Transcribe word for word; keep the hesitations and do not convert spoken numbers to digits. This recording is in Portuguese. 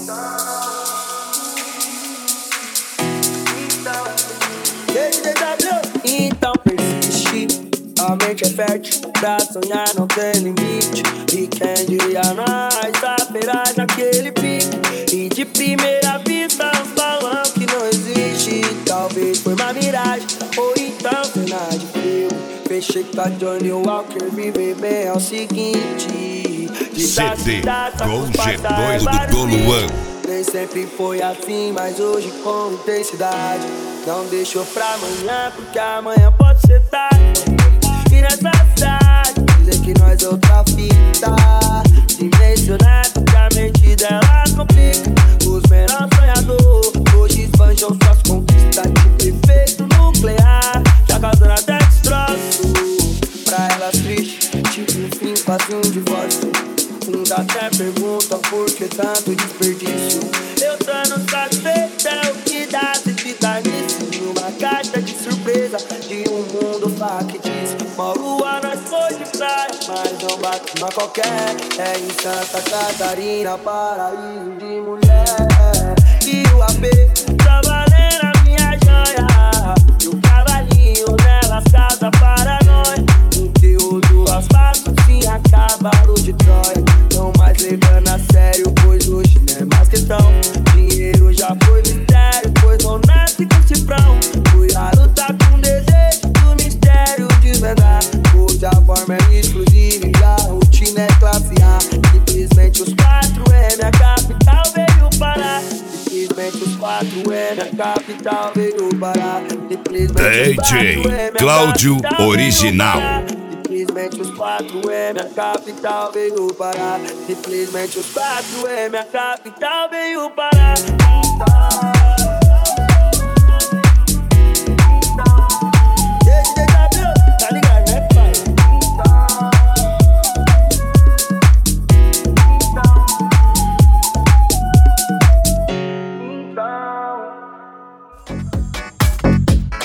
Então persiste, a mente é fértil, pra sonhar não tem limite. E quem diria nós, saberás naquele pique. E de primeira vista falam que não existe. Talvez foi uma miragem, ou então cena de filme. Fechei com a Johnny Walker, viver bem é o seguinte. C D com G doido do Dom Luan. Nem sempre foi assim, mas hoje com intensidade. Não deixou pra amanhã, porque amanhã pode ser tarde. E nessa cidade, dizer que nós é outra fita. Dimensionado que a mente dela complica. Os menores sonhadores, hoje esbanjam suas conquistas. Tipo efeito nuclear, já causando até destroço. Pra elas triste, tipo um fim, quase um divórcio. Uns até perguntam por que tanto desperdício. Eu tô no satisfeito, é o que dá se ficar nisso. Numa caixa de surpresa de um mundo factício. Uma lua nós foi de praia, mas não bate uma qualquer. É em Santa Catarina, paraíso de mulher. E o A P tá valendo a minha joia. E o cavalinho nela casa para nós. Conteúdo asfalto sim acabaram de Troia. Não mais levando a sério, pois hoje não é mais questão. Dinheiro já foi mistério, pois não nasce com cifrão. Cuidado tá com desejo do mistério desvendar. Hoje a forma é exclusiva e a rotina é classe A. Simplesmente os quatro M, a capital veio parar. Simplesmente os quatro M, a capital veio parar. D J Cláudio Original. Simplesmente os quatro M, a capital veio parar. Simplesmente os quatro M, a capital veio parar.